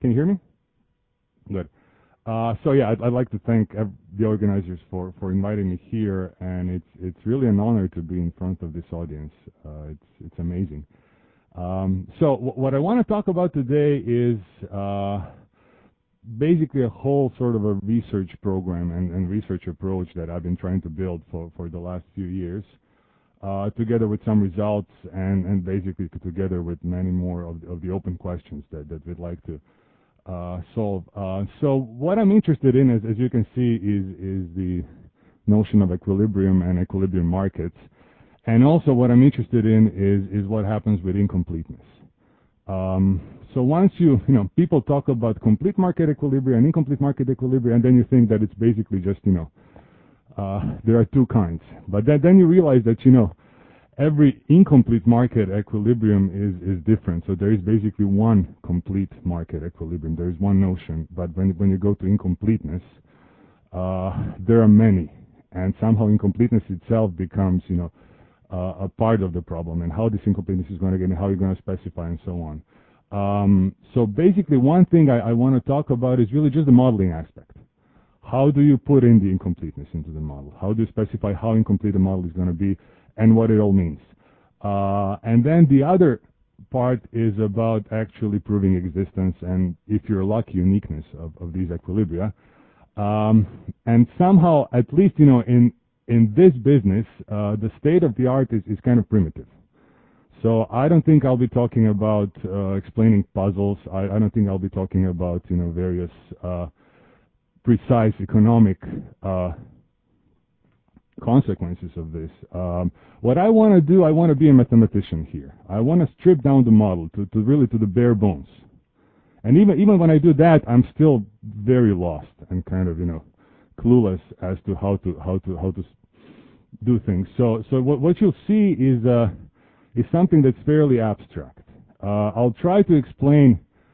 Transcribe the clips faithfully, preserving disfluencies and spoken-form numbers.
Can you hear me? Good. Uh, so yeah, I'd, I'd like to thank ev- the organizers for, for inviting me here, and it's it's really an honor to be in front of this audience. Uh, it's it's amazing. Um, so w- what I want to talk about today is uh, basically a whole sort of a research program and, and research approach that I've been trying to build for, for the last few years, uh, together with some results and, and basically together with many more of, of the open questions that, that we'd like to uh, solve. Uh, so what I'm interested in, as, as you can see, is, is the notion of equilibrium and equilibrium markets. And also what I'm interested in is, is what happens with incompleteness. Um, so once you, you know, people talk about complete market equilibrium and incomplete market equilibrium, and then you think that it's basically just, you know, uh, there are two kinds. But then, then you realize that, you know, every incomplete market equilibrium is, is different. So there is basically one complete market equilibrium. There is one notion. But when, when you go to incompleteness, uh, there are many. And somehow incompleteness itself becomes, you know, Uh, a part of the problem, and how this incompleteness is going to get, and how you're going to specify, and so on. Um, so basically, one thing I, I want to talk about is really just the modeling aspect. How do you put in the incompleteness into the model? How do you specify how incomplete the model is going to be, and what it all means? Uh, and then the other part is about actually proving existence, and if you're lucky, uniqueness of, of these equilibria. Um, and somehow, at least, you know, in in this business, uh, the state of the art is, is kind of primitive. So I don't think I'll be talking about uh, explaining puzzles. I, I don't think I'll be talking about, you know, various uh, precise economic uh, consequences of this. Um, what I want to do, I want to be a mathematician here. I want to strip down the model to, to really to the bare bones. And even even when I do that, I'm still very lost and kind of, you know, clueless as to how to how to how to do things. So so what what you'll see is uh, is something that's fairly abstract. Uh, I'll try to explain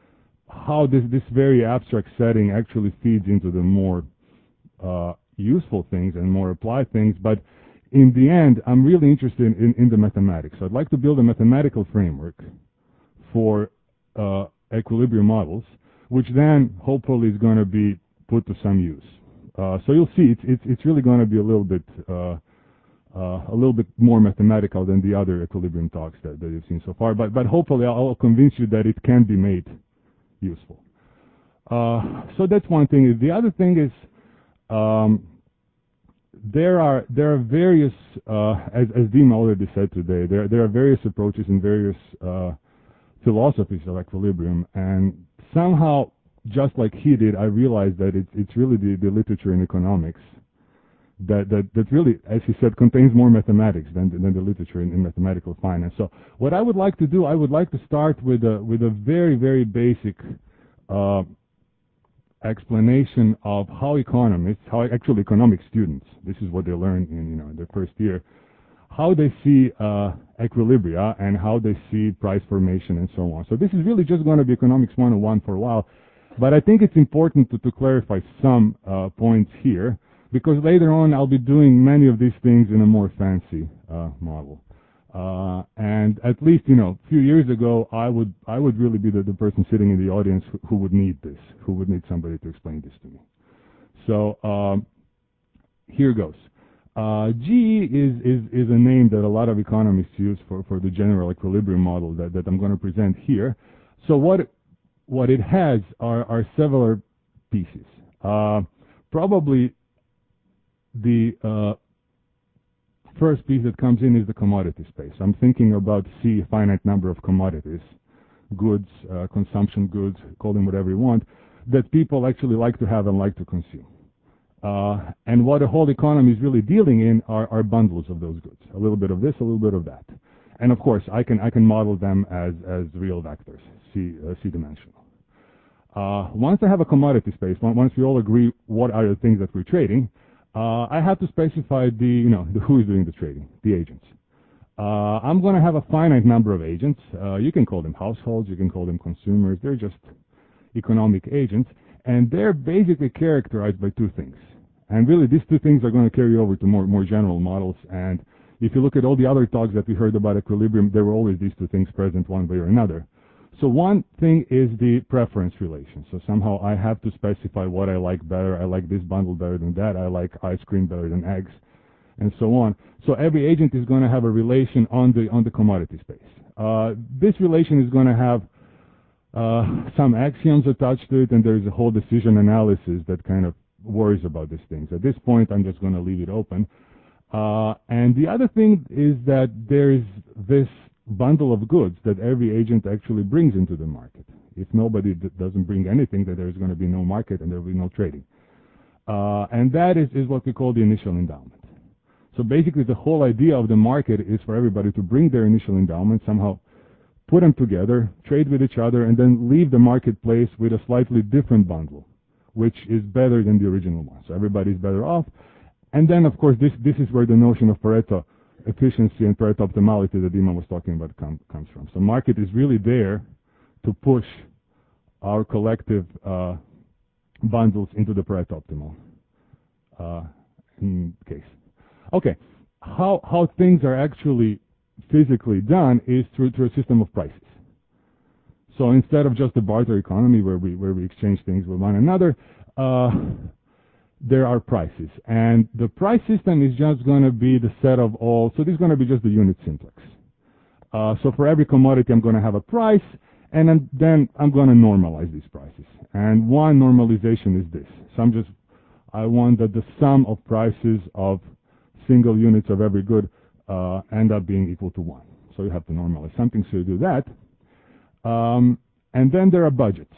how this this very abstract setting actually feeds into the more uh, useful things and more applied things. But in the end, I'm really interested in, in the mathematics. So I'd like to build a mathematical framework for uh, equilibrium models, which then hopefully is going to be put to some use. Uh, so you'll see, it's, it's, it's really going to be a little bit uh, uh, a little bit more mathematical than the other equilibrium talks that, that you've seen so far. But but hopefully I'll convince you that it can be made useful. Uh, so that's one thing. The other thing is um, there are there are various, uh, as as Dean already said today, there there are various approaches and various uh, philosophies of equilibrium, and somehow, just like he did, I realized that it's it's really the, the literature in economics that, that that really, as he said, contains more mathematics than than the literature in, in mathematical finance. So what I would like to do, I would like to start with a with a very very basic uh, explanation of how economists, how actually economic students, this is what they learn in you know in their first year, how they see uh, equilibria and how they see price formation and so on. So this is really just going to be economics one oh one for a while. But I think it's important to, to clarify some uh, points here, because later on I'll be doing many of these things in a more fancy uh, model. Uh, and at least, you know, a few years ago, I would I would really be the, the person sitting in the audience who, who would need this, who would need somebody to explain this to me. So um, here goes. Uh, G E is, is, is a name that a lot of economists use for, for the general equilibrium model that, that I'm going to present here. So what What it has are, are several pieces. Uh, probably the uh, first piece that comes in is the commodity space. I'm thinking about C, a finite number of commodities, goods, uh, consumption goods, call them whatever you want, that people actually like to have and like to consume. Uh, and what the whole economy is really dealing in are, are bundles of those goods. A little bit of this, a little bit of that. And of course, I can I can model them as, as real vectors, C, uh, C-dimensional. Uh, once I have a commodity space, once we all agree what are the things that we're trading, uh, I have to specify the, you know, the who is doing the trading, the agents. Uh, I'm going to have a finite number of agents. Uh, you can call them households, you can call them consumers. They're just economic agents, and they're basically characterized by two things. And really, these two things are going to carry over to more more general models. And if you look at all the other talks that we heard about equilibrium, there were always these two things present one way or another. So one thing is the preference relation. So somehow I have to specify what I like better. I like this bundle better than that. I like ice cream better than eggs, and so on. So every agent is going to have a relation on the on the commodity space. Uh, this relation is going to have uh, some axioms attached to it, and there's a whole decision analysis that kind of worries about these things. At this point, I'm just going to leave it open. Uh, and the other thing is that there's this bundle of goods that every agent actually brings into the market. If nobody d- doesn't bring anything, then there's going to be no market and there will be no trading. Uh, and that is, is what we call the initial endowment. So basically the whole idea of the market is for everybody to bring their initial endowment, somehow put them together, trade with each other, and then leave the marketplace with a slightly different bundle, which is better than the original one. So everybody's better off. And then, of course, this, this is where the notion of Pareto efficiency and Pareto optimality that Dima was talking about com- comes from. So market is really there to push our collective uh, bundles into the Pareto optimal uh, in case. Okay, how how things are actually physically done is through through a system of prices. So instead of just a barter economy where we where we exchange things with one another, uh, there are prices, and the price system is just going to be the set of all. So this is going to be just the unit simplex. Uh, so for every commodity, I'm going to have a price, and then, then I'm going to normalize these prices. And one normalization is this. So I'm just I want that the sum of prices of single units of every good uh, end up being equal to one. So you have to normalize something, so you do that. Um, and then there are budgets.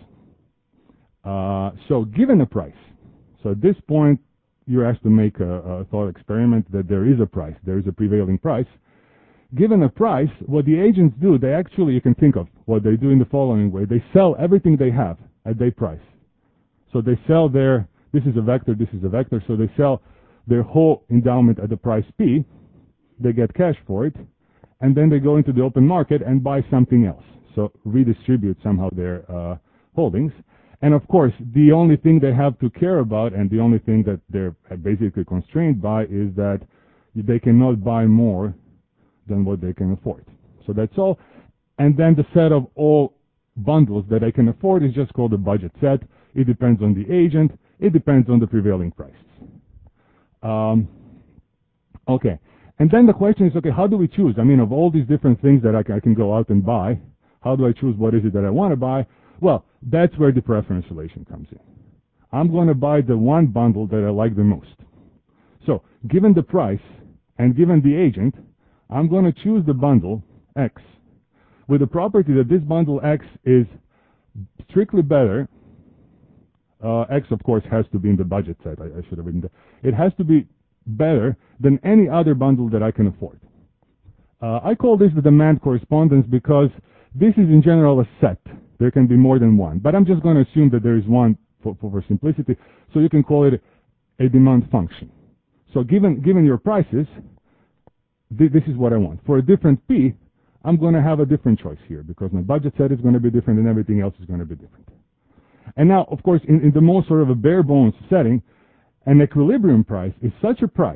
Uh, so given a price, so at this point, you're asked to make a, a thought experiment that there is a price, there is a prevailing price. Given a price, what the agents do, they actually, you can think of what they do in the following way. They sell everything they have at their price. So they sell their, this is a vector, this is a vector, so they sell their whole endowment at the price P, they get cash for it, and then they go into the open market and buy something else. So redistribute somehow their uh, holdings. And of course, the only thing they have to care about, and the only thing that they're basically constrained by, is that they cannot buy more than what they can afford. So that's all. And then the set of all bundles that they can afford is just called a budget set. It depends on the agent. It depends on the prevailing prices. Um, okay. And then the question is, okay, how do we choose? I mean, of all these different things that I can, I can go out and buy, how do I choose what is it that I want to buy? Well, that's where the preference relation comes in. I'm going to buy the one bundle that I like the most. So, given the price and given the agent, I'm going to choose the bundle X with the property that this bundle X is strictly better. Uh, X, of course, has to be in the budget set. I, I should have written that. It has to be better than any other bundle that I can afford. Uh, I call this the demand correspondence because this is in general a set. There can be more than one, but I'm just going to assume that there is one for, for, for simplicity. So you can call it a demand function. So given given your prices, th- this is what I want. For a different P, I'm going to have a different choice here because my budget set is going to be different and everything else is going to be different. And now, of course, in, in the most sort of a bare bones setting, an equilibrium price is such a price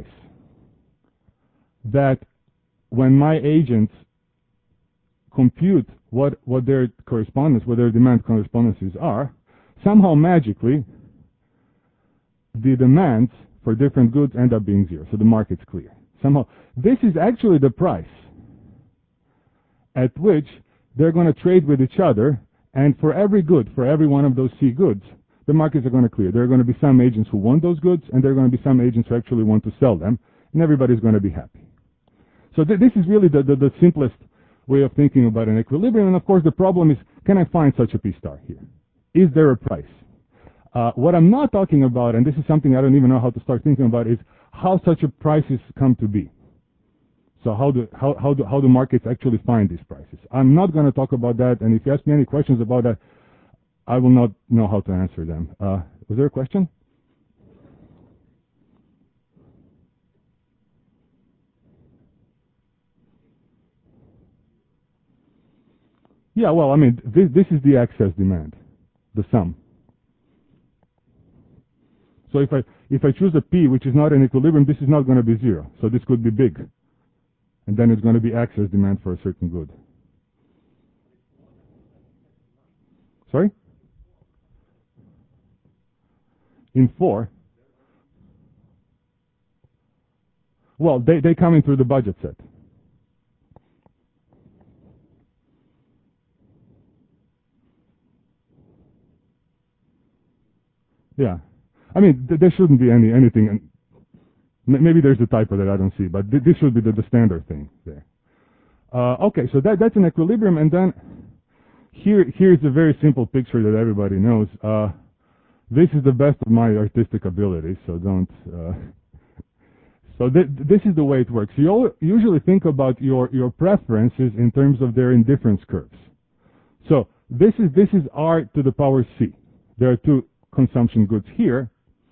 that when my agents compute what, what their correspondence, what their demand correspondences are, somehow magically the demands for different goods end up being zero. So the market's clear. Somehow this is actually the price at which they're going to trade with each other, and for every good, for every one of those C goods, the markets are going to clear. There are going to be some agents who want those goods, and there are going to be some agents who actually want to sell them, and everybody's going to be happy. So th- this is really the, the, the simplest way of thinking about an equilibrium, and of course the problem is, can I find such a P star here? Is there a price? Uh, what I'm not talking about, and this is something I don't even know how to start thinking about, is how such a prices come to be. So how do how how do how do markets actually find these prices? I'm not going to talk about that, and if you ask me any questions about that, I will not know how to answer them. Uh, was there a question? Yeah, well, I mean, this this is the excess demand, the sum. So if I if I choose a P which is not in equilibrium, this is not going to be zero. So this could be big, and then it's going to be excess demand for a certain good. Sorry? In four? Well, they, they come in through the budget set. Yeah. I mean, th there shouldn't be any anything. And maybe there's a typo that I don't see, but th this should be the, the standard thing there. Uh, okay, so that, that's an equilibrium, and then here here's a very simple picture that everybody knows. Uh, this is the best of my artistic abilities, so don't... Uh, so th this is the way it works. You usually think about your, your preferences in terms of their indifference curves. So this is, this is R to the power C. There are two consumption goods here,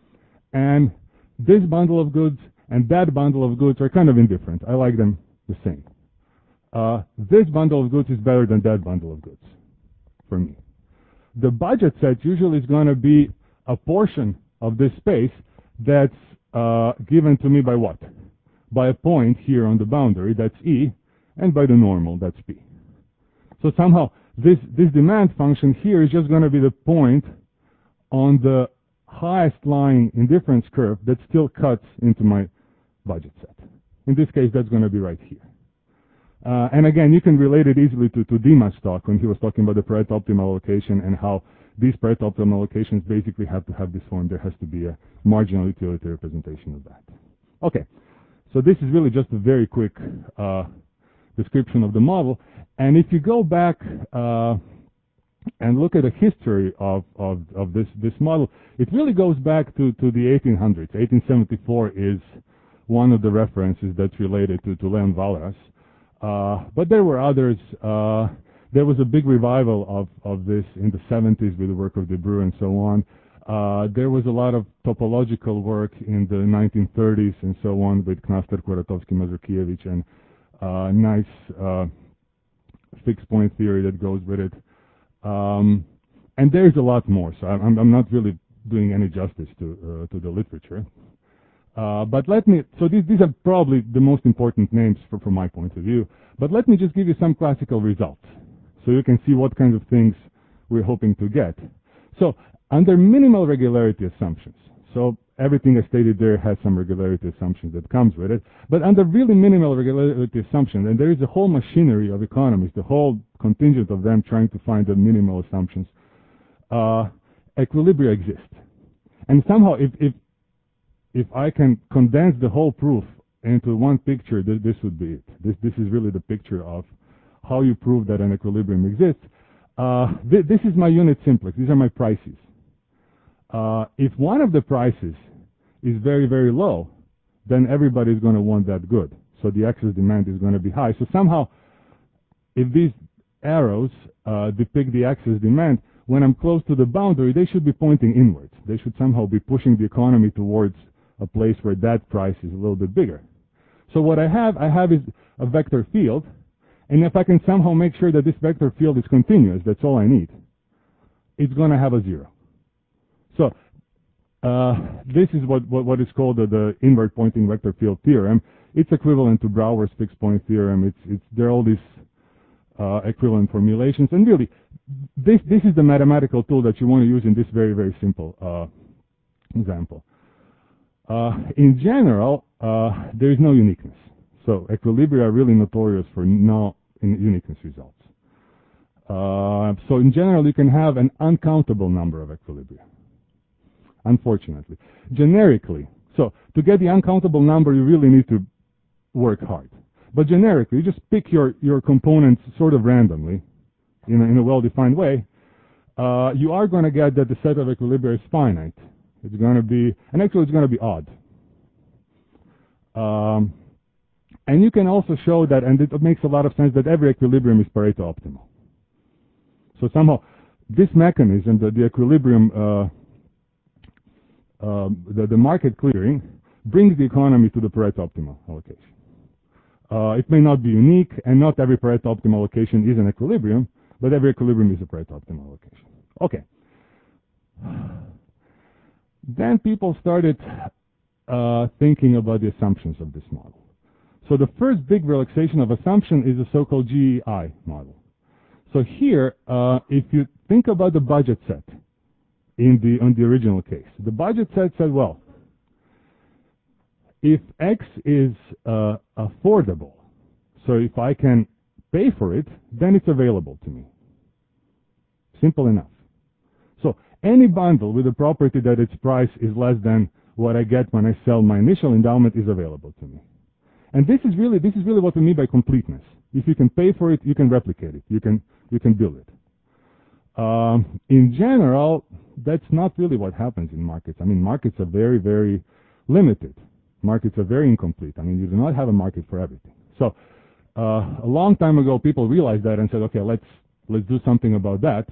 and this bundle of goods and that bundle of goods are kind of indifferent. I like them the same. Uh, this bundle of goods is better than that bundle of goods for me. The budget set usually is going to be a portion of this space that's uh, given to me by what? By a point here on the boundary, that's E, and by the normal, that's P. So somehow this, this demand function here is just going to be the point on the highest lying indifference curve that still cuts into my budget set. In this case, that's going to be right here. Uh, and again, you can relate it easily to, to Dima's talk when he was talking about the Pareto optimal allocation and how these Pareto optimal allocations basically have to have this form. There has to be a marginal utility representation of that. Okay, so this is really just a very quick uh, description of the model. And if you go back uh, and look at the history of, of, of this, this model, it really goes back to, to the eighteen hundreds. eighteen seventy-four is one of the references that's related to, to Leon Walras. Uh, but there were others. Uh, there was a big revival of, of this in the seventies with the work of De Breu and so on. Uh, there was a lot of topological work in the nineteen thirties and so on with Knaster, Kuratowski, Mazurkiewicz, and uh, nice uh, fixed point theory that goes with it. Um, and there's a lot more, so I'm, I'm not really doing any justice to, uh, to the literature. Uh, but let me, so these, these are probably the most important names for, from my point of view, but let me just give you some classical results so you can see what kinds of things we're hoping to get. So under minimal regularity assumptions, so everything I stated there has some regularity assumptions that comes with it, but under really minimal regularity assumptions, and there is a whole machinery of economists, the whole contingent of them trying to find the minimal assumptions, uh, equilibria exist. And somehow if, if If I can condense the whole proof into one picture, th this would be it. This, this is really the picture of how you prove that an equilibrium exists. Uh, th this is my unit simplex. These are my prices. Uh, if one of the prices is very, very low, then everybody's going to want that good. So the excess demand is going to be high. So somehow, if these arrows uh, depict the excess demand, when I'm close to the boundary, they should be pointing inwards. They should somehow be pushing the economy towards a place where that price is a little bit bigger. So what I have, I have is a vector field, and if I can somehow make sure that this vector field is continuous, that's all I need, it's going to have a zero. So uh, this is what, what, what is called the, the inward pointing vector field theorem. It's equivalent to Brouwer's fixed point theorem. It's, it's, there are all these uh, equivalent formulations, and really, this, this is the mathematical tool that you want to use in this very, very simple uh, example. Uh, in general, uh, there is no uniqueness. So equilibria are really notorious for no uniqueness results. Uh, so in general, you can have an uncountable number of equilibria, unfortunately. Generically, so to get the uncountable number, you really need to work hard. But generically, you just pick your, your components sort of randomly in a, in a well-defined way. Uh, you are going to get that the set of equilibria is finite. It's going to be, and actually it's going to be odd. Um, and you can also show that, and it makes a lot of sense, that every equilibrium is Pareto optimal. So somehow, this mechanism, the, the equilibrium, uh, uh, the, the market clearing, brings the economy to the Pareto optimal allocation. Uh, it may not be unique, and not every Pareto optimal allocation is an equilibrium, but every equilibrium is a Pareto optimal allocation. Okay. Then people started uh, thinking about the assumptions of this model. So the first big relaxation of assumption is the so-called G E I model. So here, uh, if you think about the budget set in the, on the original case. The budget set said, well, if X is uh, affordable, so if I can pay for it, then it's available to me. Simple enough. So any bundle with a property that its price is less than what I get when I sell my initial endowment is available to me. And this is really, this is really what we mean by completeness. If you can pay for it, you can replicate it. You can, you can build it. Um, in general, that's not really what happens in markets. I mean, markets are very, very limited. Markets are very incomplete. I mean, you do not have a market for everything. So, uh, a long time ago, people realized that and said, okay, let's, let's do something about that.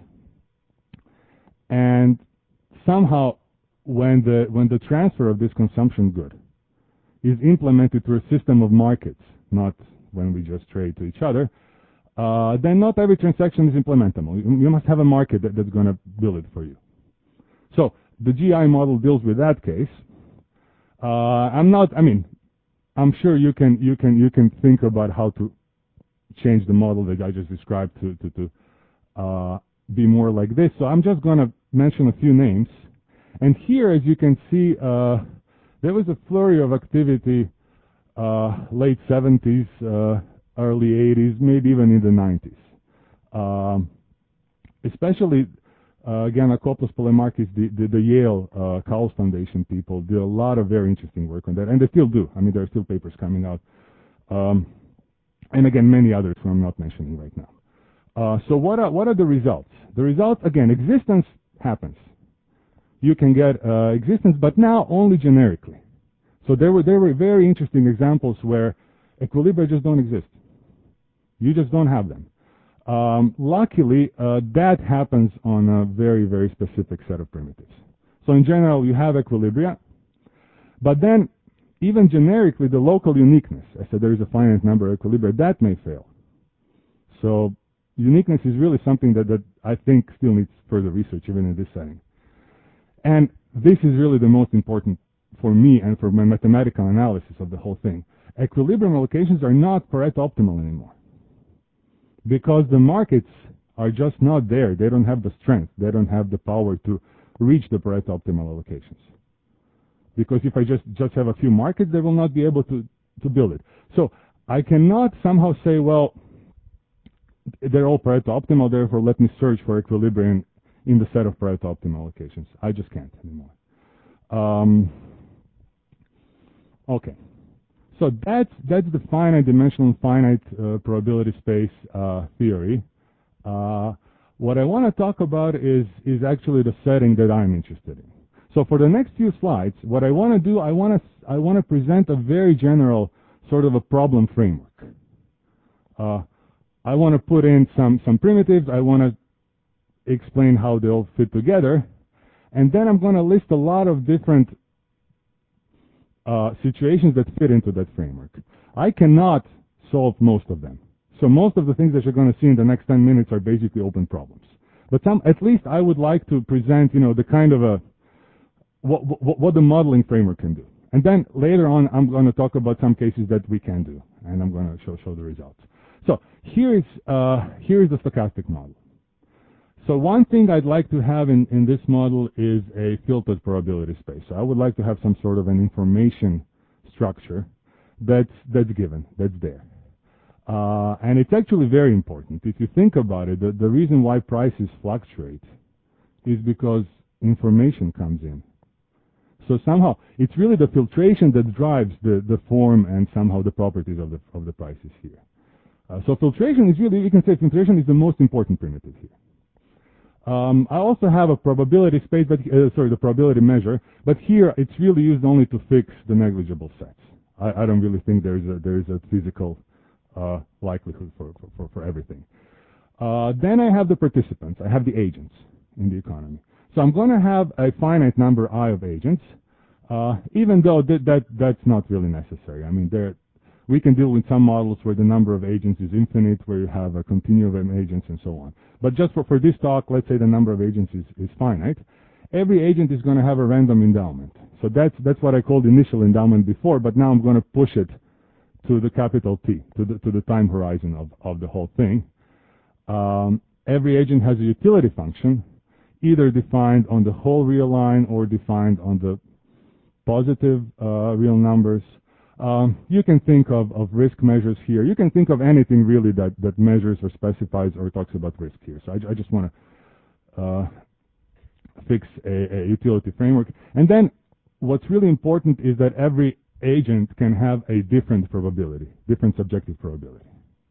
And somehow, when the, when the transfer of this consumption good is implemented through a system of markets, not when we just trade to each other, uh, then not every transaction is implementable. You must have a market that, that's going to build it for you. So the G I model deals with that case. Uh, I'm not, I mean, I'm sure you can, you can, you can think about how to change the model that I just described to, to, to uh, be more like this. So I'm just going to mention a few names. And here, as you can see, uh, there was a flurry of activity, uh, late seventies, uh, early eighties, maybe even in the nineties. Um, especially, uh, again, Akopoulos Poulemarkis, the, the, the Yale uh, Cowles Foundation people did a lot of very interesting work on that, and they still do. I mean, there are still papers coming out. Um, and again, many others who I'm not mentioning right now. Uh, so what are, what are the results? The results, again, existence happens. You can get uh, existence, but now only generically. So there were, there were very interesting examples where equilibria just don't exist. You just don't have them. Um, luckily, uh, that happens on a very, very specific set of primitives. So in general, you have equilibria, but then even generically, the local uniqueness, I said there is a finite number of equilibria, that may fail. So uniqueness is really something that, that I think still needs further research, even in this setting. And this is really the most important for me and for my mathematical analysis of the whole thing. Equilibrium allocations are not Pareto optimal anymore, because the markets are just not there. They don't have the strength. They don't have the power to reach the Pareto optimal allocations. Because if I just, just have a few markets, they will not be able to, to build it. So I cannot somehow say, well, they're all Pareto optimal, therefore let me search for equilibrium in the set of Pareto optimal allocations. I just can't anymore. Um, okay. So that's, that's the finite dimensional finite uh, probability space uh, theory. Uh, what I want to talk about is, is actually the setting that I'm interested in. So for the next few slides, what I want to do, I want to, I want to present a very general sort of a problem framework. Uh, I want to put in some, some primitives. I want to explain how they all fit together. And then I'm going to list a lot of different Uh, situations that fit into that framework. I cannot solve most of them. So most of the things that you're going to see in the next ten minutes are basically open problems. But some, at least I would like to present, you know, the kind of a, what, what, what the modeling framework can do. And then later on, I'm going to talk about some cases that we can do, and I'm going to show, show the results. So here is, uh, here is the stochastic model. So one thing I'd like to have in, in this model is a filtered probability space. So I would like to have some sort of an information structure that's, that's given, that's there. Uh, and it's actually very important. If you think about it, the, the reason why prices fluctuate is because information comes in. So somehow, it's really the filtration that drives the, the form and somehow the properties of the, of the prices here. Uh, so filtration is really, you can say filtration is the most important primitive here. Um, I also have a probability space, but uh, sorry, the probability measure. But here, it's really used only to fix the negligible sets. I, I don't really think there is a there is a physical uh, likelihood for for, for, for everything. Uh, then I have the participants. I have the agents in the economy. So I'm going to have a finite number I of agents, uh, even though that that that's not really necessary. I mean, there. We can deal with some models where the number of agents is infinite, where you have a continuum of agents and so on. But just for, for this talk, let's say the number of agents is, is finite. Every agent is going to have a random endowment. So that's, that's what I called initial endowment before, but now I'm going to push it to the capital T, to the, to the time horizon of, of the whole thing. Um, every agent has a utility function, either defined on the whole real line or defined on the positive uh, real numbers. Um, you can think of, of risk measures here. You can think of anything really that, that measures or specifies or talks about risk here. So I, I just want to uh, fix a, a utility framework. And then what's really important is that every agent can have a different probability, different subjective probability.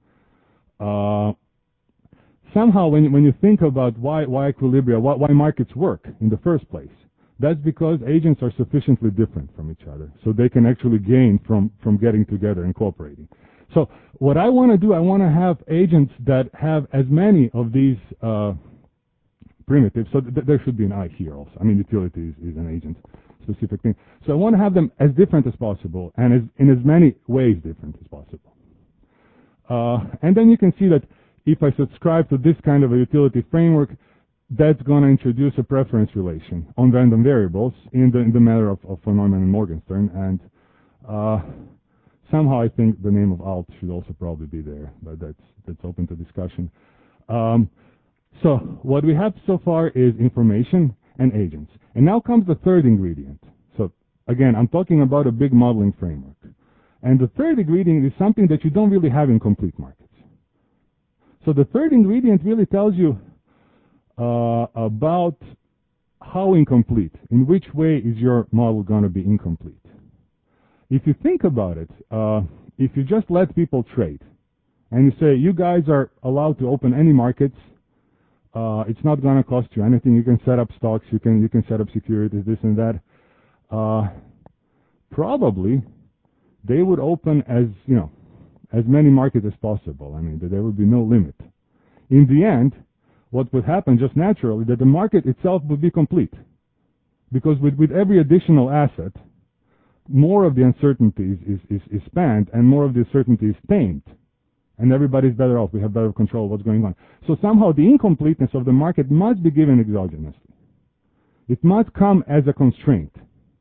Uh, somehow when, when you think about why, why equilibria, why, why markets work in the first place, that's because agents are sufficiently different from each other, so they can actually gain from, from getting together and cooperating. So what I want to do, I want to have agents that have as many of these uh, primitives, so th there should be an I here also. I mean, utility is, is an agent-specific thing. So I want to have them as different as possible, and as, in as many ways different as possible. Uh, and then you can see that if I subscribe to this kind of a utility framework, that's going to introduce a preference relation on random variables in the, in the manner of, of von Neumann and Morgenstern. And uh, somehow I think the name of alt should also probably be there, but that's, that's open to discussion. Um, so what we have so far is information and agents. And now comes the third ingredient. So again, I'm talking about a big modeling framework. And the third ingredient is something that you don't really have in complete markets. So the third ingredient really tells you Uh, about how incomplete, in which way is your model going to be incomplete. If you think about it, uh, if you just let people trade, and you say, you guys are allowed to open any markets, uh, it's not going to cost you anything, you can set up stocks, you can, you can set up securities, this and that, uh, probably they would open as, you know, as many markets as possible. I mean, there would be no limit. In the end, what would happen just naturally, that the market itself would be complete. Because with, with every additional asset, more of the uncertainty is, is, is, is spanned and more of the uncertainty is tamed. And everybody's better off. We have better control of what's going on. So somehow the incompleteness of the market must be given exogenously. It must come as a constraint.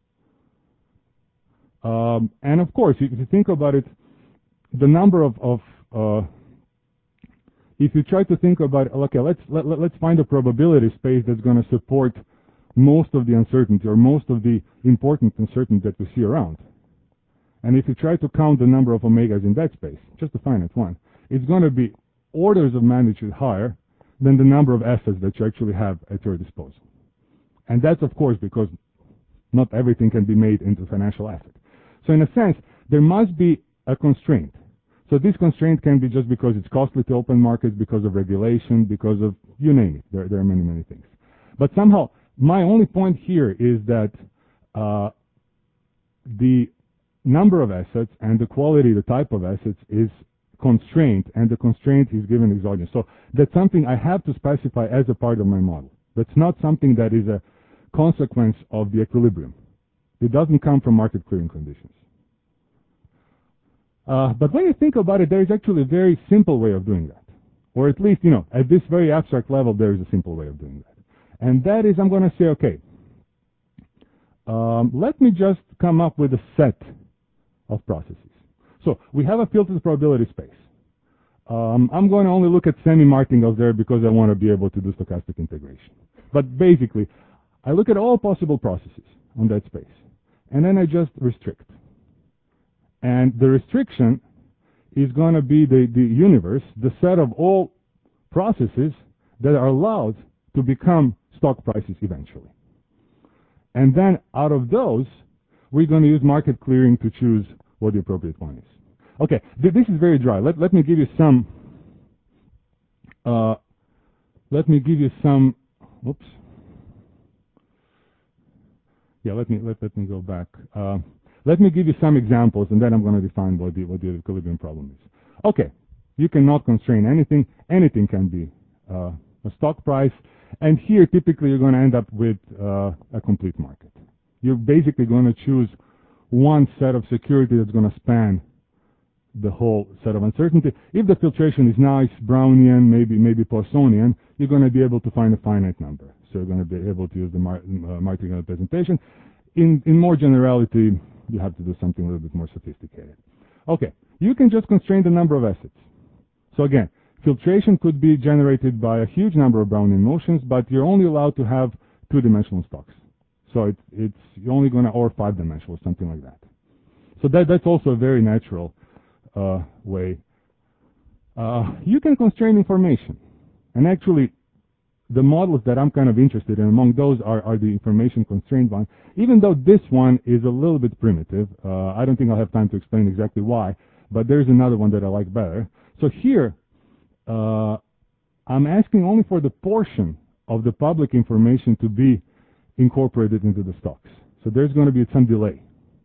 Um, and of course, if you think about it, the number of, of uh, if you try to think about, okay, let's let, let's find a probability space that's going to support most of the uncertainty or most of the important uncertainty that we see around. And if you try to count the number of omegas in that space, just a finite one, it's going to be orders of magnitude higher than the number of assets that you actually have at your disposal. And that's, of course, because not everything can be made into financial asset. So in a sense, there must be a constraint. So this constraint can be just because it's costly to open markets, because of regulation, because of, you name it. There, there are many, many things. But somehow, my only point here is that uh, the number of assets and the quality, the type of assets is constrained, and the constraint is given exogenous. So that's something I have to specify as a part of my model. That's not something that is a consequence of the equilibrium. It doesn't come from market clearing conditions. Uh, but when you think about it, there is actually a very simple way of doing that. Or at least, you know, at this very abstract level, there is a simple way of doing that. And that is, I'm going to say, okay, um, let me just come up with a set of processes. So we have a filtered probability space. Um, I'm going to only look at semi-martingales there because I want to be able to do stochastic integration. But basically, I look at all possible processes on that space. And then I just restrict. And the restriction is going to be the, the universe, the set of all processes that are allowed to become stock prices eventually. And then out of those, we're going to use market clearing to choose what the appropriate one is. Okay, th this is very dry. Let, let me give you some, uh, let me give you some, whoops. Yeah, let me, let, let me go back. Uh, Let me give you some examples, and then I'm going to define what the, what the equilibrium problem is. Okay, you cannot constrain anything. Anything can be uh, a stock price. And here, typically, you're going to end up with uh, a complete market. You're basically going to choose one set of security that's going to span the whole set of uncertainty. If the filtration is nice, Brownian, maybe maybe Poissonian, you're going to be able to find a finite number. So you're going to be able to use the Mar uh, martingale presentation. In, in more generality, you have to do something a little bit more sophisticated. Okay, you can just constrain the number of assets. So again, Filtration could be generated by a huge number of Brownian motions, but you're only allowed to have two-dimensional stocks. So it, it's you're only going to, or five-dimensional, something like that. So that that's also a very natural uh, way. Uh, you can constrain information, and actually, the models that I'm kind of interested in, among those are, are the information constrained one. Even though this one is a little bit primitive, uh, I don't think I'll have time to explain exactly why, but there's another one that I like better. So here, uh, I'm asking only for the portion of the public information to be incorporated into the stocks. So there's going to be some delay.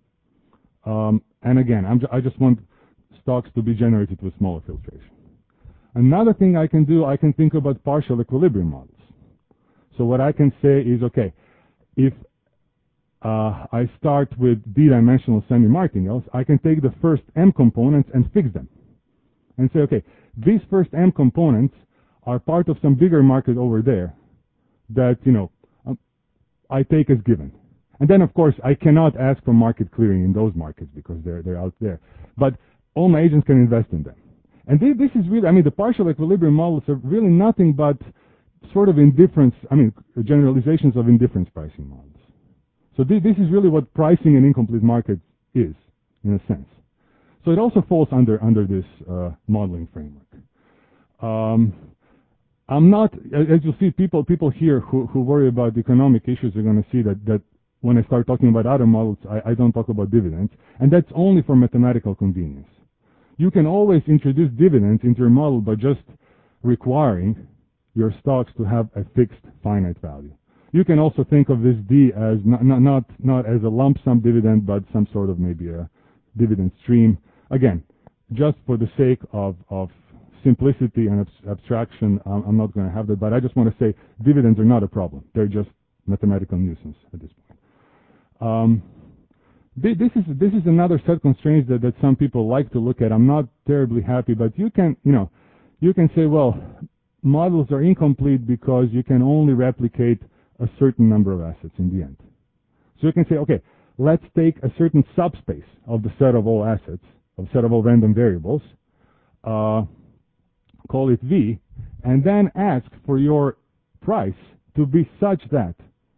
Um, and again, I'm ju I just want stocks to be generated with smaller filtration. Another thing I can do, I can think about partial equilibrium models. So what I can say is, okay, if uh, I start with d-dimensional semi-martingales, I can take the first m components and fix them. And say, okay, these first m components are part of some bigger market over there that, you know, um, I take as given. And then, of course, I cannot ask for market clearing in those markets because they're, they're out there. But all my agents can invest in them. And this, this is really, I mean, the partial equilibrium models are really nothing but sort of indifference, I mean, generalizations of indifference pricing models. So this, this is really what pricing an incomplete market is, in a sense. So it also falls under, under this uh, modeling framework. Um, I'm not, as you see, people, people here who, who worry about economic issues are going to see that, that when I start talking about other models, I, I don't talk about dividends. And that's only for mathematical convenience. You can always introduce dividends into your model by just requiring your stocks to have a fixed finite value. You can also think of this D as not, not, not, not as a lump sum dividend, but some sort of maybe a dividend stream. Again, just for the sake of, of simplicity and abstraction, um, I'm not going to have that, but I just want to say dividends are not a problem. They're just mathematical nuisance at this point. Um, This is this is another set constraints that, that some people like to look at. I'm not terribly happy, but you can you know you can say, well, models are incomplete because you can only replicate a certain number of assets in the end. So you can say, okay, let's take a certain subspace of the set of all assets, of the set of all random variables, uh, call it V, and then ask for your price to be such that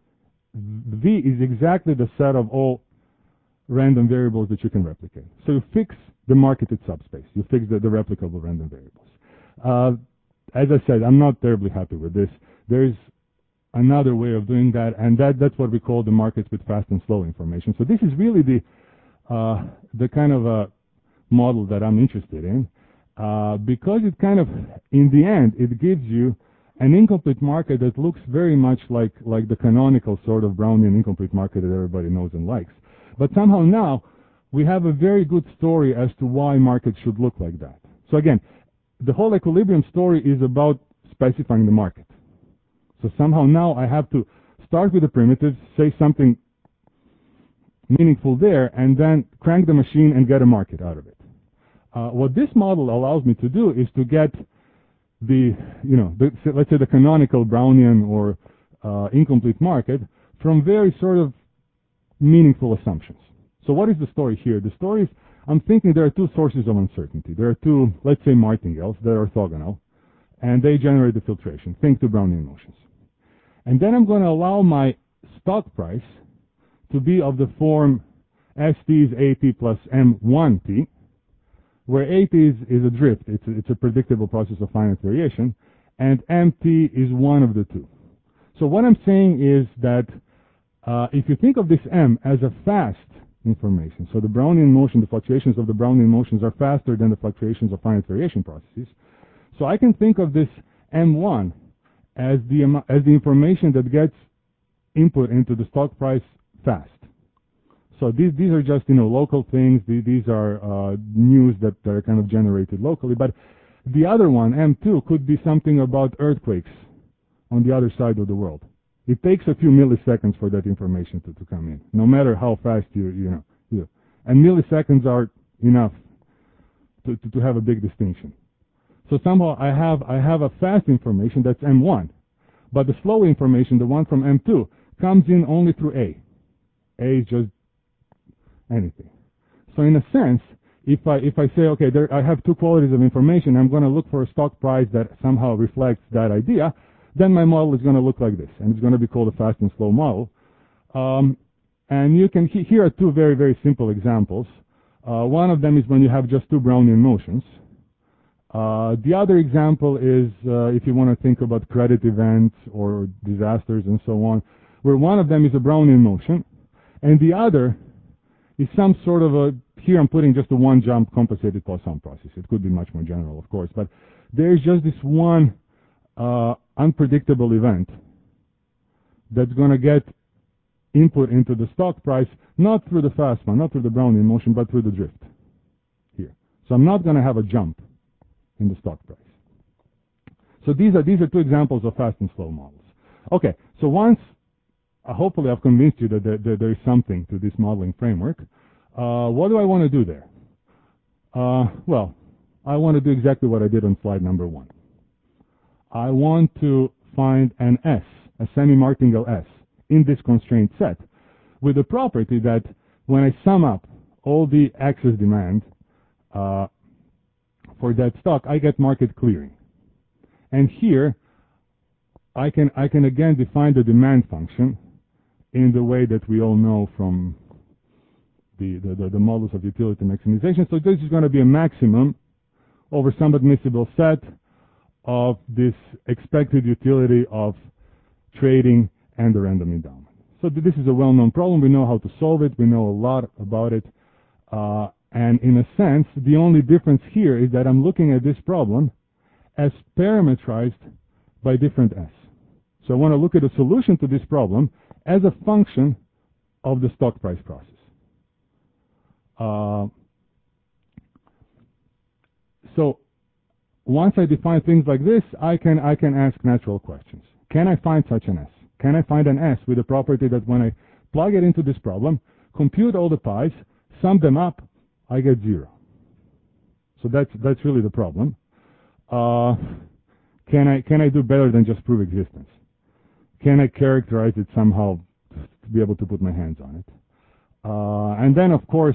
V is exactly the set of all random variables that you can replicate. So you fix the marketed subspace. You fix the, the replicable random variables. Uh, as I said, I'm not terribly happy with this. There's another way of doing that, and that, that's what we call the markets with fast and slow information. So this is really the, uh, the kind of a model that I'm interested in, uh, because it kind of, in the end, it gives you an incomplete market that looks very much like, like the canonical sort of Brownian incomplete market that everybody knows and likes. But somehow now, we have a very good story as to why markets should look like that. So again, the whole equilibrium story is about specifying the market. So somehow now I have to start with the primitives, say something meaningful there, and then crank the machine and get a market out of it. Uh, what this model allows me to do is to get the, you know, the, let's say the canonical Brownian or uh, incomplete market from very sort of meaningful assumptions. So what is the story here? The story is, I'm thinking there are two sources of uncertainty. There are two, let's say, martingales that are orthogonal, and they generate the filtration. Think to Brownian motions. And then I'm going to allow my stock price to be of the form S T is A T plus M one T, where A T is, is a drift. It's a, it's a predictable process of finite variation, and M T is one of the two. So what I'm saying is that Uh, if you think of this M as a fast information, so the Brownian motion, the fluctuations of the Brownian motions are faster than the fluctuations of finite variation processes. So I can think of this M one as the, as the information that gets input into the stock price fast. So these, these are just, you know, local things. These are uh, news that are kind of generated locally. But the other one, M two, could be something about earthquakes on the other side of the world. It takes a few milliseconds for that information to, to come in, no matter how fast you, you know, you. And milliseconds are enough to, to, to have a big distinction. So somehow I have, I have a fast information that's M one, but the slow information, the one from M two, comes in only through A. A is just anything. So in a sense, if I if I say, okay, there, I have two qualities of information, I'm going to look for a stock price that somehow reflects that idea, then my model is going to look like this, and it's going to be called a fast and slow model. Um, and you can here are two very very simple examples. Uh, one of them is when you have just two Brownian motions. Uh, the other example is uh, if you want to think about credit events or disasters and so on, where one of them is a Brownian motion, and the other is some sort of a, here I'm putting just a one-jump compensated Poisson process. It could be much more general, of course, but there's just this one uh, unpredictable event that's going to get input into the stock price, not through the fast one, not through the Brownian motion, but through the drift here. So I'm not going to have a jump in the stock price. So these are these are two examples of fast and slow models. Okay, so once uh, hopefully I've convinced you that there, that there is something to this modeling framework, uh, what do I want to do there? Uh, well, I want to do exactly what I did on slide number one. I want to find an S, a semi-martingale S, in this constraint set with the property that when I sum up all the excess demand uh, for that stock, I get market clearing. And here, I can I can again define the demand function in the way that we all know from the, the, the, the models of utility maximization. So this is going to be a maximum over some admissible set of this expected utility of trading and the random endowment. So this is a well-known problem. We know how to solve it. We know a lot about it. Uh, and in a sense, the only difference here is that I'm looking at this problem as parametrized by different S. So I want to look at a solution to this problem as a function of the stock price process. Uh, so once I define things like this, I can I can ask natural questions. Can I find such an S? Can I find an S with a property that when I plug it into this problem, compute all the pi's, sum them up, I get zero? So that's that's really the problem. Uh, can I can I do better than just prove existence? Can I characterize it somehow to be able to put my hands on it? Uh, and then, of course,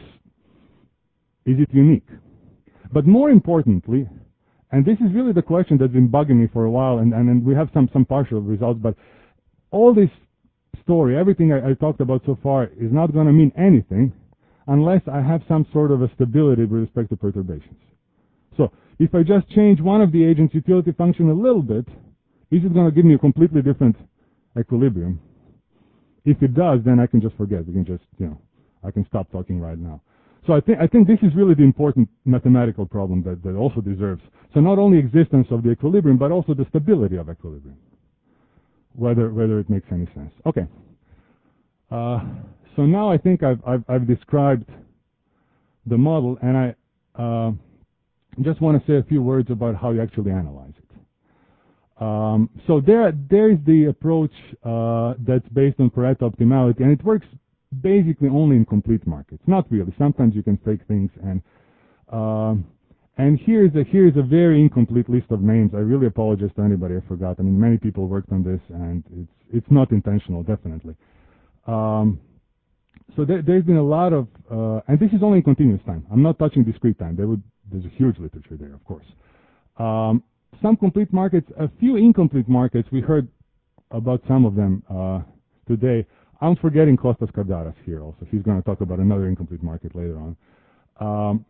is it unique? But more importantly, and this is really the question that's been bugging me for a while, and, and, and we have some, some partial results, but all this story, everything I, I talked about so far, is not going to mean anything unless I have some sort of a stability with respect to perturbations. So if I just change one of the agent's utility function a little bit, is it going to give me a completely different equilibrium? If it does, then I can just forget. We can just, you know, I can stop talking right now. So I think I think this is really the important mathematical problem that, that also deserves. So not only existence of the equilibrium, but also the stability of equilibrium, whether whether it makes any sense. Okay. Uh, so now I think I've, I've I've described the model, and I uh, just want to say a few words about how you actually analyze it. Um, so there there is the approach uh, that's based on Pareto optimality, and it works basically only in complete markets. Not really. Sometimes you can fake things, and uh, and here's a here's a very incomplete list of names. I really apologize to anybody I forgot. I mean, many people worked on this, and it's it's not intentional, definitely. Um, so there, there's been a lot of, uh, and this is only in continuous time. I'm not touching discrete time. There would there's a huge literature there, of course. Um, some complete markets, a few incomplete markets. We heard about some of them uh, today. I'm forgetting Kostas Kardaras here also. He's going to talk about another incomplete market later on. Um,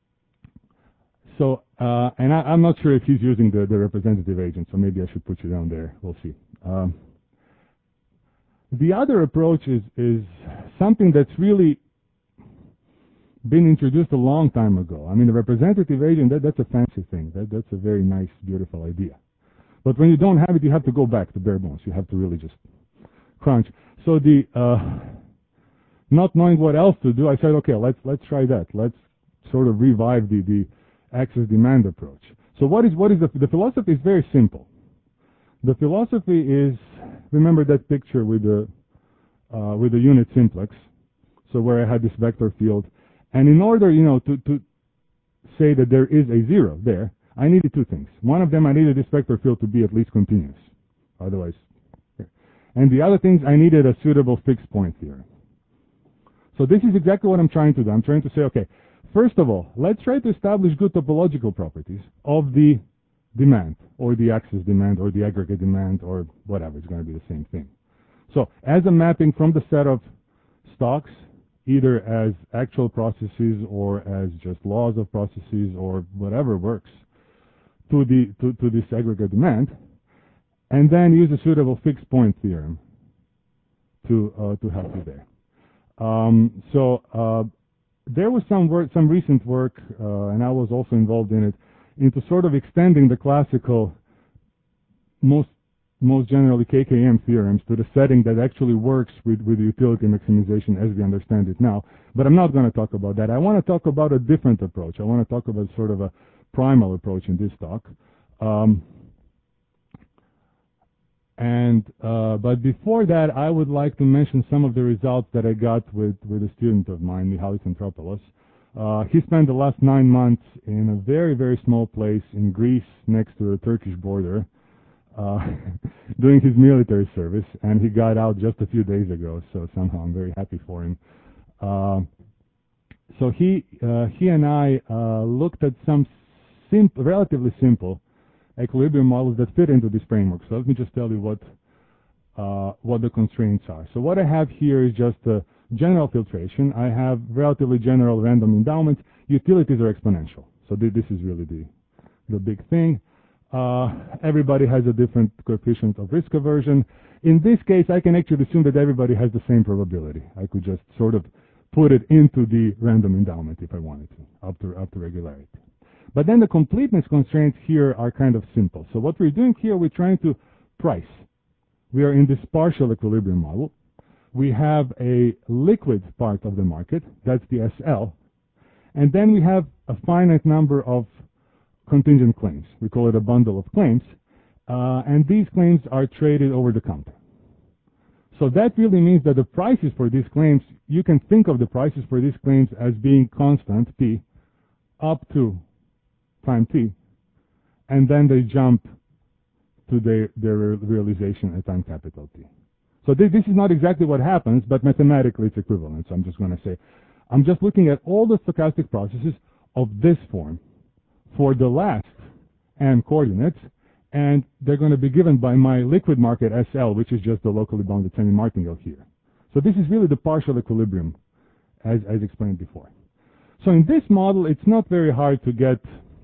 so, uh, and I, I'm not sure if he's using the, the representative agent, so maybe I should put you down there. We'll see. Um, the other approach is, is something that's really been introduced a long time ago. I mean, the representative agent, that, that's a fancy thing. That, that's a very nice, beautiful idea. But when you don't have it, you have to go back to bare bones. You have to really just crunch. So the uh, not knowing what else to do, I said, okay, let's let's try that. Let's sort of revive the the excess demand approach. So what is what is the the philosophy is very simple. The philosophy is, remember that picture with the uh, with the unit simplex. So where I had this vector field, and in order, you know, to to say that there is a zero there, I needed two things. One of them, I needed this vector field to be at least continuous, otherwise. And the other things, I needed a suitable fixed point theorem. So this is exactly what I'm trying to do. I'm trying to say, okay, First of all, let's try to establish good topological properties of the demand, or the access demand, or the aggregate demand, or whatever. It's going to be the same thing. So as a mapping from the set of stocks, either as actual processes or as just laws of processes or whatever works, to the to, to this aggregate demand, and then use a suitable fixed point theorem to uh, to help you there. Um, so uh, there was some work, some recent work, uh, and I was also involved in it, into sort of extending the classical, most most generally K K M theorems to the setting that actually works with, with utility maximization as we understand it now. But I'm not going to talk about that. I want to talk about a different approach. I want to talk about sort of a primal approach in this talk. Um, and uh, but before that, I would like to mention some of the results that I got with, with a student of mine, Mihalis Antropoulos. Uh, he spent the last nine months in a very, very small place in Greece next to the Turkish border, uh, doing his military service, and he got out just a few days ago, so somehow I'm very happy for him. Uh, so he uh, he and I uh, looked at some simple, relatively simple equilibrium models that fit into this framework. So let me just tell you what uh, what the constraints are. So what I have here is just a general filtration. I have relatively general random endowments. Utilities are exponential. So th this is really the the big thing. Uh, everybody has a different coefficient of risk aversion. In this case, I can actually assume that everybody has the same probability. I could just sort of put it into the random endowment if I wanted to, up to, up to regularity. But then the completeness constraints here are kind of simple. So what we're doing here, we're trying to price. We are in this partial equilibrium model. We have a liquid part of the market, that's the S L, and then we have a finite number of contingent claims. We call it a bundle of claims, uh, and these claims are traded over the counter. So that really means that the prices for these claims, you can think of the prices for these claims as being constant, P, up to time T, and then they jump to their, their realization at time capital T. So this, this is not exactly what happens, but mathematically it's equivalent. So I'm just going to say, I'm just looking at all the stochastic processes of this form for the last m coordinates, and they're going to be given by my liquid market S L, which is just the locally bounded semi-martingale here. So this is really the partial equilibrium, as, as explained before. So in this model, it's not very hard to get,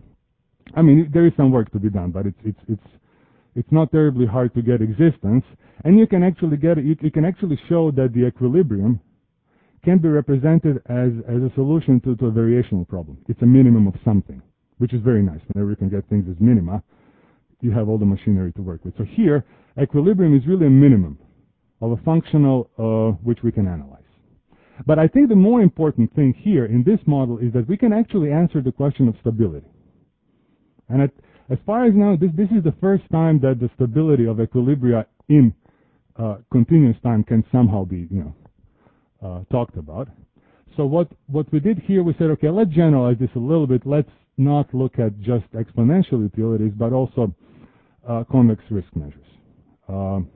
I mean, there is some work to be done, but it's, it's, it's, it's not terribly hard to get existence, and you can actually get, you, you can actually show that the equilibrium can be represented as, as a solution to, to a variational problem. It's a minimum of something, which is very nice. Whenever you can get things as minima, you have all the machinery to work with. So here, equilibrium is really a minimum of a functional uh, which we can analyze. But I think the more important thing here in this model is that we can actually answer the question of stability. And at, as far as now, this, this is the first time that the stability of equilibria in uh, continuous time can somehow be, you know, uh, talked about. So what, what we did here, we said, okay, let's generalize this a little bit. Let's not look at just exponential utilities, but also uh, convex risk measures. Um,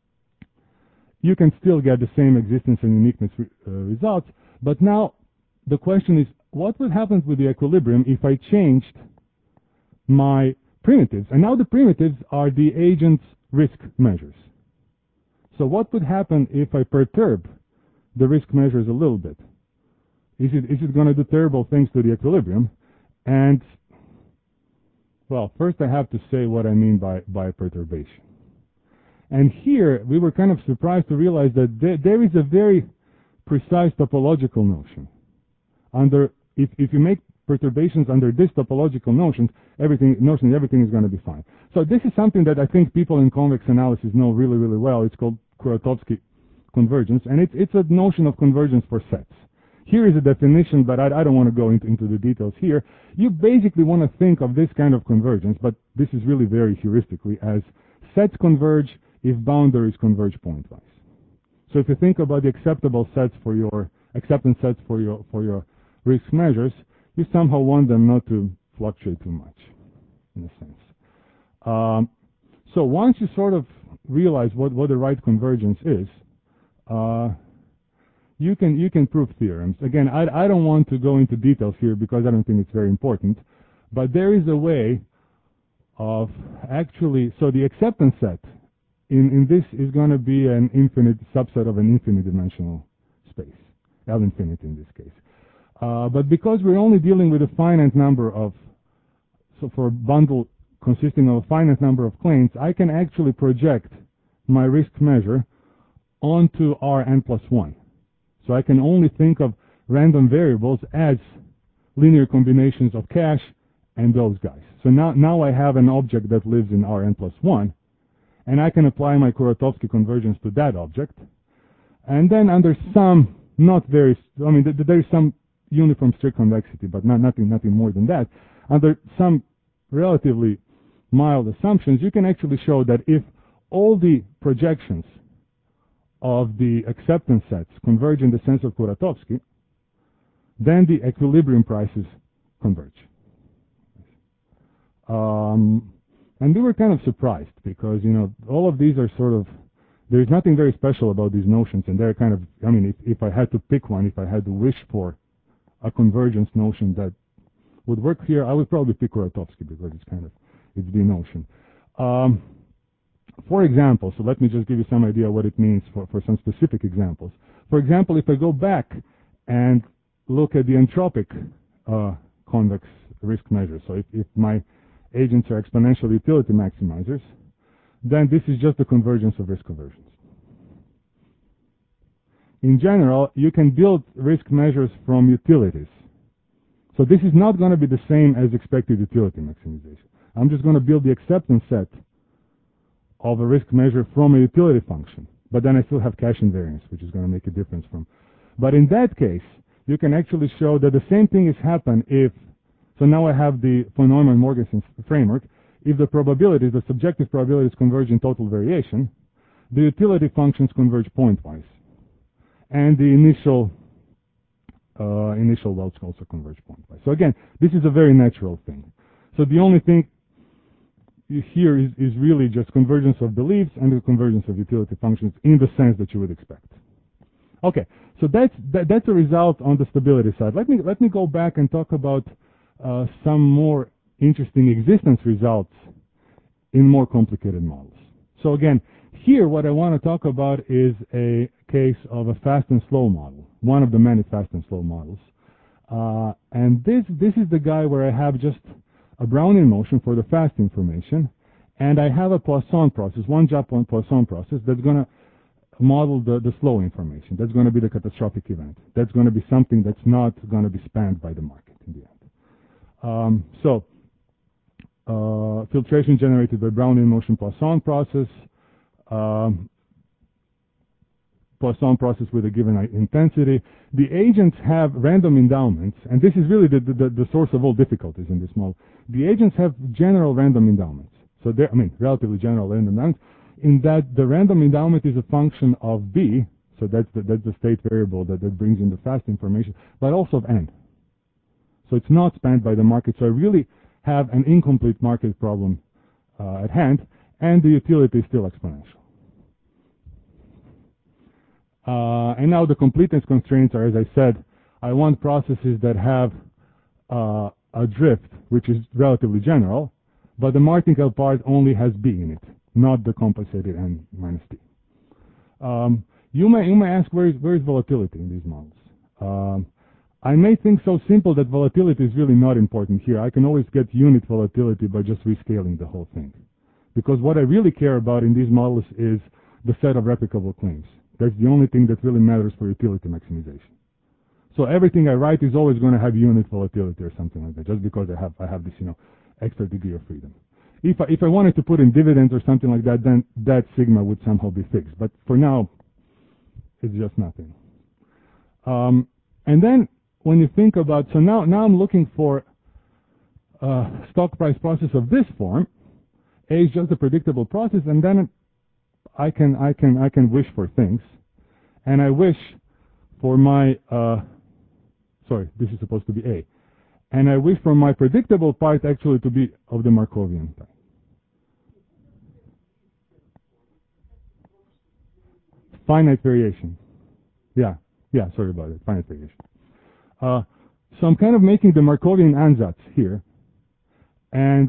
you can still get the same existence and uniqueness re uh, results, but now the question is, what would happen with the equilibrium if I changed my primitives? And now the primitives are the agent's risk measures. So what would happen if I perturb the risk measures a little bit? Is it, is it going to do terrible things to the equilibrium? And, well, first I have to say what I mean by, by perturbation. And here we were kind of surprised to realize that there, there is a very precise topological notion. Under, if, if you make perturbations under this topological notion, everything, notion, everything is going to be fine. So this is something that I think people in convex analysis know really, really well. It's called Kuratowski convergence, and it's, it's a notion of convergence for sets. Here is a definition, but I, I don't want to go into, into the details here. You basically want to think of this kind of convergence, but this is really very heuristically, as sets converge if boundaries converge pointwise. So if you think about the acceptable sets for your acceptance sets for your for your risk measures, you somehow want them not to fluctuate too much, in a sense. Um, so once you sort of realize what, what the right convergence is, uh, you can you can prove theorems. Again, I, I don't want to go into details here because I don't think it's very important, but there is a way of actually, so the acceptance set in, in this is going to be an infinite subset of an infinite dimensional space, L infinity in this case. Uh, but because we're only dealing with a finite number of, so for a bundle consisting of a finite number of claims, I can actually project my risk measure onto R n plus one. So I can only think of random variables as linear combinations of cash and those guys. So now, now I have an object that lives in R n plus one, and I can apply my Kuratowski convergence to that object. And then under some, not very, I mean, th there is some uniform strict convexity, but not, nothing, nothing more than that. Under some relatively mild assumptions, you can actually show that if all the projections of the acceptance sets converge in the sense of Kuratowski, then the equilibrium prices converge. Um, and we were kind of surprised because, you know, all of these are sort of, there's nothing very special about these notions, and they're kind of, I mean, if, if I had to pick one, if I had to wish for a convergence notion that would work here, I would probably pick Kuratowski because it's kind of, it's the notion. Um, for example, so let me just give you some idea what it means for, for some specific examples. For example, if I go back and look at the entropic uh, convex risk measure, so if, if my agents are exponential utility maximizers, then this is just the convergence of risk conversions. In general, you can build risk measures from utilities. So this is not going to be the same as expected utility maximization. I'm just going to build the acceptance set of a risk measure from a utility function. But then I still have cash invariance, which is going to make a difference from. But in that case, you can actually show that the same thing is happen if, so now I have the von Neumann-Morgenstern framework. If the probabilities, the subjective probabilities converge in total variation, the utility functions converge pointwise. And the initial uh, initial welds also converge pointwise. So again, this is a very natural thing. So the only thing here is, is really just convergence of beliefs and the convergence of utility functions in the sense that you would expect. Okay, so that's that, that's a result on the stability side. Let me let me go back and talk about uh, some more interesting existence results in more complicated models. So again, here what I want to talk about is a case of a fast and slow model, one of the many fast and slow models. Uh, and this this is the guy where I have just a Brownian motion for the fast information, and I have a Poisson process, one job on Poisson process that's going to model the, the slow information. That's going to be the catastrophic event. That's going to be something that's not going to be spanned by the market in the end. Um, so, uh, filtration generated by Brownian motion Poisson process, um, Poisson process with a given intensity. The agents have random endowments, and this is really the, the, the source of all difficulties in this model. The agents have general random endowments. So they're, I mean, relatively general random endowments, in that the random endowment is a function of B, so that's the, that's the state variable that, that brings in the fast information, but also of N. So it's not spanned by the market, so I really have an incomplete market problem uh, at hand, and the utility is still exponential. Uh, and now the completeness constraints are, as I said, I want processes that have uh, a drift, which is relatively general, but the martingale part only has B in it, not the compensated N minus T. Um, you, may, you may ask, where is, where is volatility in these models? Um, I may think so simple that volatility is really not important here. I can always get unit volatility by just rescaling the whole thing. Because what I really care about in these models is the set of replicable claims. That's the only thing that really matters for utility maximization. So everything I write is always going to have unit volatility or something like that, just because I have I have this, you know, extra degree of freedom. If I, if I wanted to put in dividends or something like that, then that sigma would somehow be fixed. But for now, it's just nothing. Um, and then when you think about, so now now I'm looking for a stock price process of this form. A is just a predictable process, and then I can I can I can wish for things, and I wish for my uh, sorry, this is supposed to be A, and I wish for my predictable part actually to be of the Markovian type. Finite variation, yeah, Yeah, sorry about it, finite variation. Uh, so I'm kind of making the Markovian ansatz here, and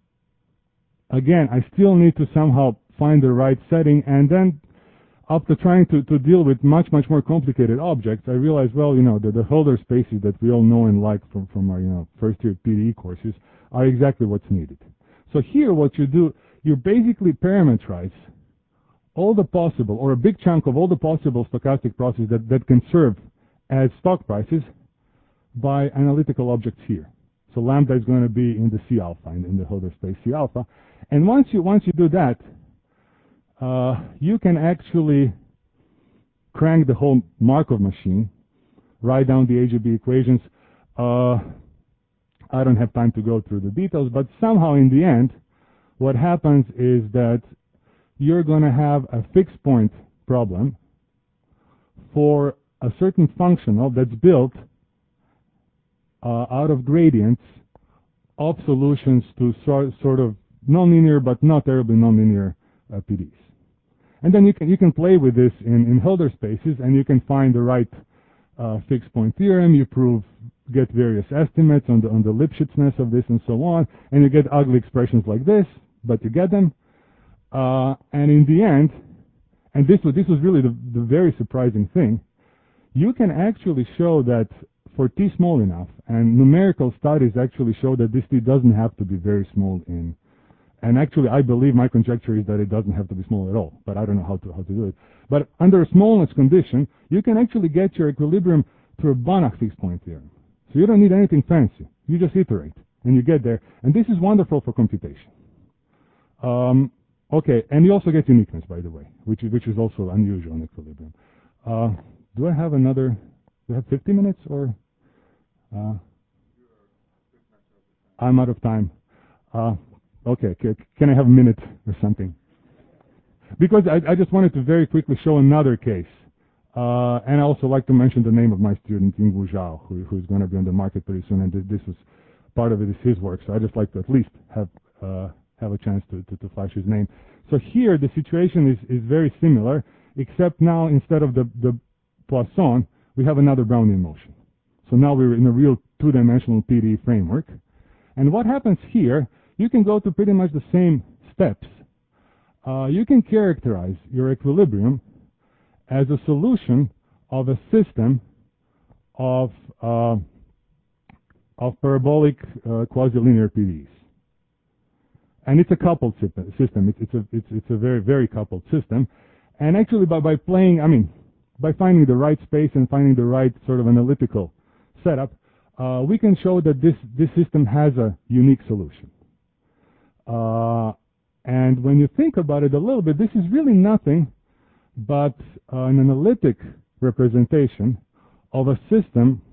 again, I still need to somehow find the right setting, and then after trying to, to deal with much, much more complicated objects, I realized, well, you know, the, the Hölder spaces that we all know and like from, from our, you know, first year P D E courses are exactly what's needed. So here what you do, you basically parameterize all the possible, or a big chunk of all the possible stochastic processes that, that can serve as stock prices by analytical objects here. So lambda is going to be in the C alpha, in, in the Hölder space C alpha. And once you, once you do that, uh, you can actually crank the whole Markov machine, write down the A G B equations. Uh, I don't have time to go through the details, but somehow in the end, what happens is that you're going to have a fixed point problem for a certain functional that's built uh, out of gradients of solutions to sort, sort of nonlinear but not terribly nonlinear uh, P Ds. And then you can you can play with this in, in Hölder spaces, and you can find the right uh, fixed point theorem. You prove get various estimates on the on the Lipschitzness of this and so on, and you get ugly expressions like this, but you get them. Uh, and in the end, and this was this was really the, the very surprising thing, you can actually show that for t small enough, and numerical studies actually show that this t doesn't have to be very small in. And actually, I believe my conjecture is that it doesn't have to be small at all, but I don't know how to how to do it. But under a smallness condition, you can actually get your equilibrium through a Banach fixed point theorem. So you don't need anything fancy. You just iterate, and you get there. And this is wonderful for computation. Um, okay, and you also get uniqueness, by the way, which is which is also unusual in equilibrium. Uh, do I have another? Do I have fifty minutes or? Uh, I'm out of time. Uh, Okay, can I have a minute or something? Because I, I just wanted to very quickly show another case. Uh, and I also like to mention the name of my student, Yingwu Zhao, who, who's going to be on the market pretty soon, and this is part of it is his work, so I just like to at least have uh, have a chance to, to, to flash his name. So here the situation is, is very similar, except now instead of the, the Poisson, we have another Brownian motion. So now we're in a real two-dimensional P D E framework. And what happens here, you can go to pretty much the same steps. Uh, you can characterize your equilibrium as a solution of a system of uh, of parabolic uh, quasi-linear P Ds, and it's a coupled system. It's, it's a it's it's a very very coupled system, and actually by by playing, I mean, by finding the right space and finding the right sort of analytical setup, uh, we can show that this this system has a unique solution. Uh, and when you think about it a little bit, this is really nothing but uh, an analytic representation of a system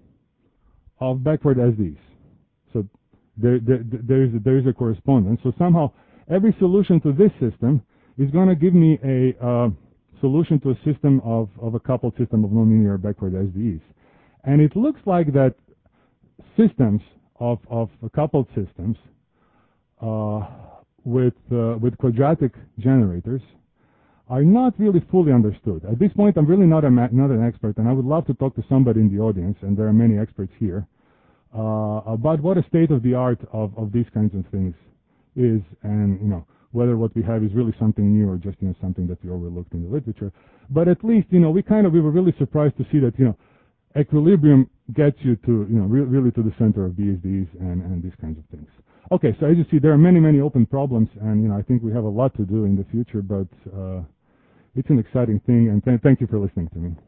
of backward S Ds. So there, there, there, is, there is a correspondence. So somehow every solution to this system is going to give me a uh, solution to a system of, of a coupled system of nonlinear backward S Ds. And it looks like that systems of, of coupled systems Uh, with uh, with quadratic generators are not really fully understood. At this point, I'm really not a not an expert, and I would love to talk to somebody in the audience, and there are many experts here, uh, about what a state of the art of, of these kinds of things is, and you know whether what we have is really something new or just you know something that we overlooked in the literature. But at least you know we kind of we were really surprised to see that you know equilibrium gets you to you know re really to the center of B S Ds and and these kinds of things. Okay, so as you see, there are many, many open problems, and you know, I think we have a lot to do in the future, but uh, it's an exciting thing, and th thank you for listening to me.